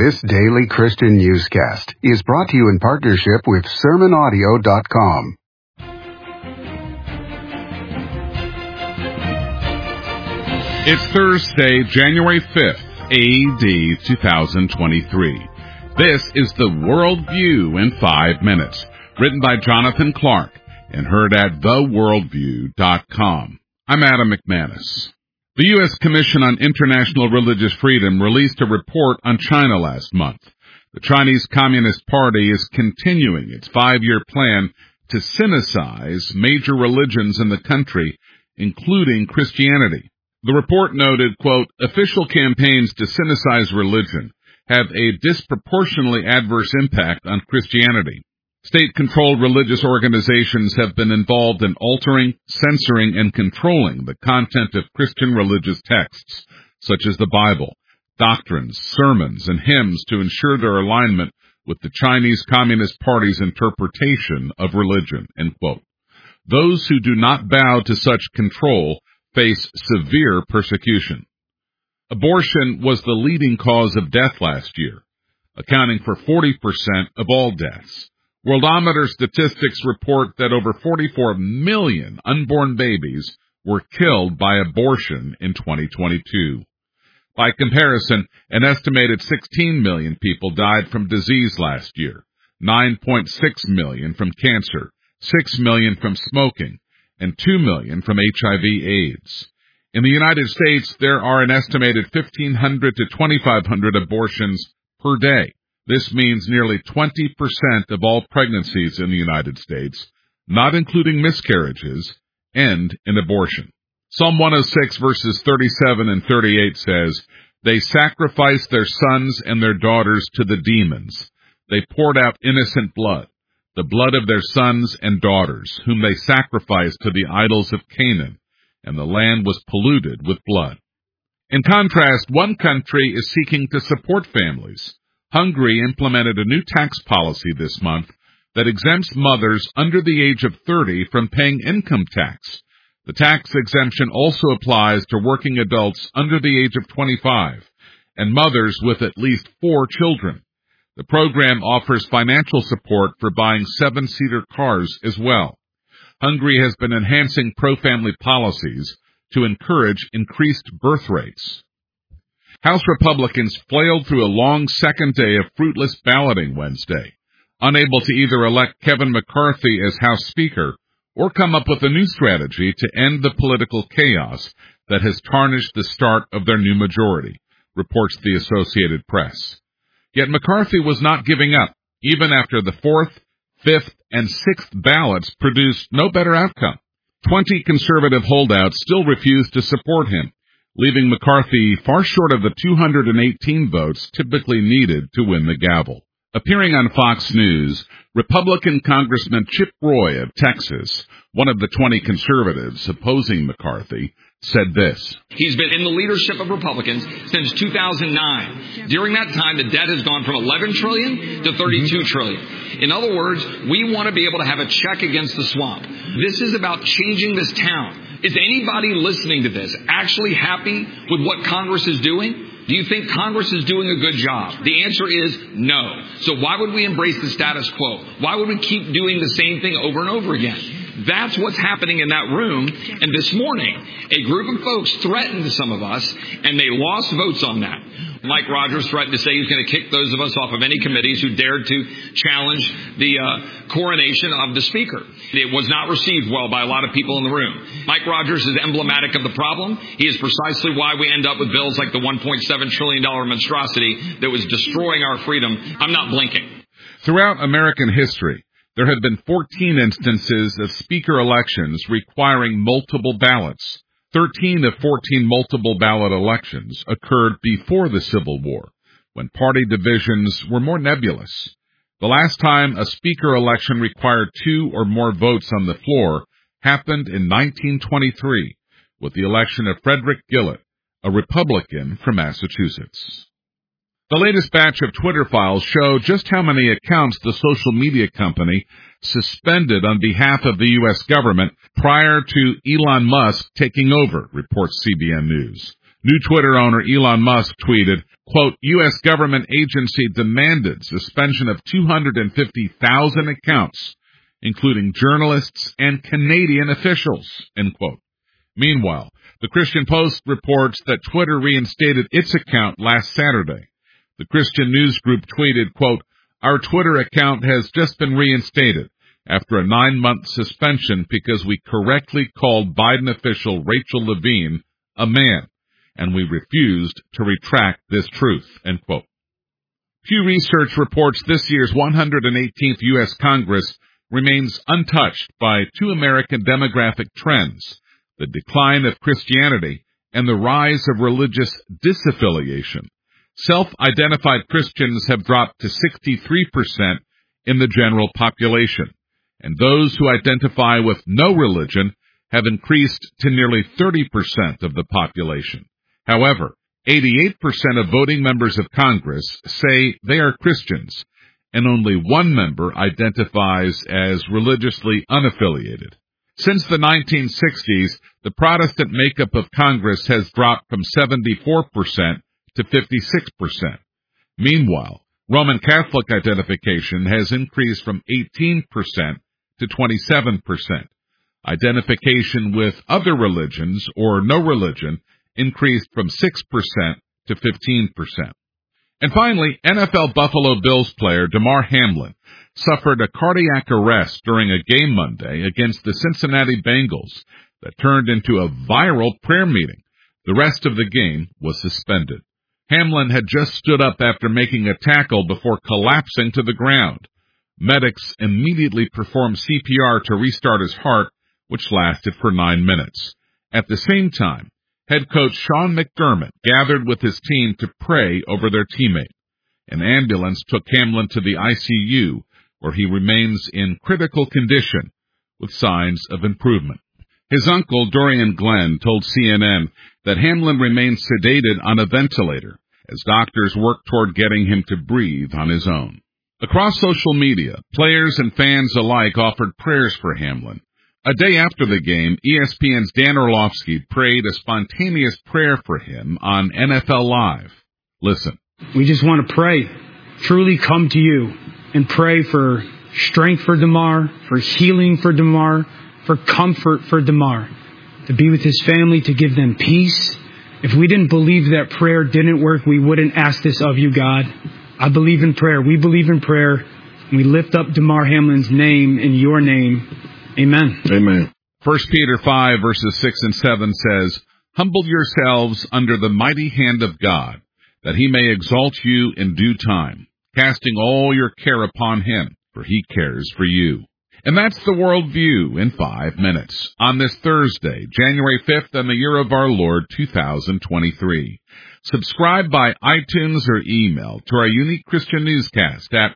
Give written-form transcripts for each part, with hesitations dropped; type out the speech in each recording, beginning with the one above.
This daily Christian newscast is brought to you in partnership with SermonAudio.com. It's Thursday, January 5th, A.D. 2023. This is the Worldview in 5 minutes, written by Jonathan Clark and heard at theworldview.com. I'm Adam McManus. The U.S. Commission on International Religious Freedom released a report on China last month. The Chinese Communist Party is continuing its 5-year plan to sinicize major religions in the country, including Christianity. The report noted, quote, official campaigns to sinicize religion have a disproportionately adverse impact on Christianity. State-controlled religious organizations have been involved in altering, censoring, and controlling the content of Christian religious texts, such as the Bible, doctrines, sermons, and hymns to ensure their alignment with the Chinese Communist Party's interpretation of religion, end quote. Those who do not bow to such control face severe persecution. Abortion was the leading cause of death last year, accounting for 40% of all deaths. Worldometer statistics report that over 44 million unborn babies were killed by abortion in 2022. By comparison, an estimated 16 million people died from disease last year, 9.6 million from cancer, 6 million from smoking, and 2 million from HIV/AIDS. In the United States, there are an estimated 1,500 to 2,500 abortions per day. This means nearly 20% of all pregnancies in the United States, not including miscarriages, end in abortion. Psalm 106 verses 37 and 38 says, they sacrificed their sons and their daughters to the demons. They poured out innocent blood, the blood of their sons and daughters, whom they sacrificed to the idols of Canaan, and the land was polluted with blood. In contrast, one country is seeking to support families. Hungary implemented a new tax policy this month that exempts mothers under the age of 30 from paying income tax. The tax exemption also applies to working adults under the age of 25 and mothers with at least 4 children. The program offers financial support for buying 7-seater cars as well. Hungary has been enhancing pro-family policies to encourage increased birth rates. House Republicans flailed through a long second day of fruitless balloting Wednesday, unable to either elect Kevin McCarthy as House Speaker or come up with a new strategy to end the political chaos that has tarnished the start of their new majority, reports the Associated Press. Yet McCarthy was not giving up, even after the 4th, 5th, and 6th ballots produced no better outcome. 20 conservative holdouts still refused to support him, leaving McCarthy far short of the 218 votes typically needed to win the gavel. Appearing on Fox News, Republican Congressman Chip Roy of Texas, one of the 20 conservatives opposing McCarthy, said this. He's been in the leadership of Republicans since 2009. During that time, the debt has gone from $11 trillion to $32 trillion. In other words, we want to be able to have a check against the swamp. This is about changing this town. Is anybody listening to this actually happy with what Congress is doing? Do you think Congress is doing a good job? The answer is no. So why would we embrace the status quo? Why would we keep doing the same thing over and over again? That's what's happening in that room. And this morning, a group of folks threatened some of us, and they lost votes on that. Mike Rogers threatened to say he was going to kick those of us off of any committees who dared to challenge the coronation of the Speaker. It was not received well by a lot of people in the room. Mike Rogers is emblematic of the problem. He is precisely why we end up with bills like the $1.7 trillion monstrosity that was destroying our freedom. I'm not blinking. Throughout American history, there have been 14 instances of Speaker elections requiring multiple ballots. 13 of 14 multiple ballot elections occurred before the Civil War, when party divisions were more nebulous. The last time a Speaker election required 2 or more votes on the floor happened in 1923, with the election of Frederick Gillett, a Republican from Massachusetts. The latest batch of Twitter files show just how many accounts the social media company suspended on behalf of the U.S. government prior to Elon Musk taking over, reports CBN News. New Twitter owner Elon Musk tweeted, quote, U.S. government agency demanded suspension of 250,000 accounts, including journalists and Canadian officials, end quote. Meanwhile, the Christian Post reports that Twitter reinstated its account last Saturday. The Christian news group tweeted, quote, our Twitter account has just been reinstated after a 9-month suspension because we correctly called Biden official Rachel Levine a man, and we refused to retract this truth, end quote. Pew Research reports this year's 118th U.S. Congress remains untouched by two American demographic trends, the decline of Christianity and the rise of religious disaffiliation. Self-identified Christians have dropped to 63% in the general population, and those who identify with no religion have increased to nearly 30% of the population. However, 88% of voting members of Congress say they are Christians, and only one member identifies as religiously unaffiliated. Since the 1960s, the Protestant makeup of Congress has dropped from 74% to 56%. Meanwhile, Roman Catholic identification has increased from 18% to 27%. Identification with other religions or no religion increased from 6% to 15%. And finally, NFL Buffalo Bills player Damar Hamlin suffered a cardiac arrest during a game Monday against the Cincinnati Bengals that turned into a viral prayer meeting. The rest of the game was suspended. Hamlin had just stood up after making a tackle before collapsing to the ground. Medics immediately performed CPR to restart his heart, which lasted for 9 minutes. At the same time, head coach Sean McDermott gathered with his team to pray over their teammate. An ambulance took Hamlin to the ICU, where he remains in critical condition with signs of improvement. His uncle, Dorian Glenn, told CNN that Hamlin remains sedated on a ventilator as doctors work toward getting him to breathe on his own. Across social media, players and fans alike offered prayers for Hamlin. A day after the game, ESPN's Dan Orlovsky prayed a spontaneous prayer for him on NFL Live. Listen. We just want to pray, truly come to you and pray for strength for Damar, for healing for Damar, for comfort for Damar, to be with his family, to give them peace. If we didn't believe that prayer didn't work, we wouldn't ask this of you, God. I believe in prayer. We believe in prayer. We lift up Damar Hamlin's name in your name. Amen. Amen. 1 Peter 5, verses 6 and 7 says, humble yourselves under the mighty hand of God, that he may exalt you in due time, casting all your care upon him, for he cares for you. And that's the Worldview in 5 minutes on this Thursday, January 5th, in the year of our Lord, 2023. Subscribe by iTunes or email to our unique Christian newscast at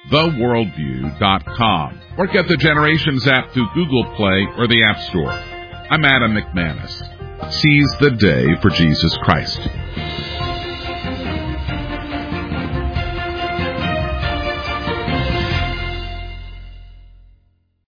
theworldview.com, or get the Generations app through Google Play or the App Store. I'm Adam McManus. Seize the day for Jesus Christ.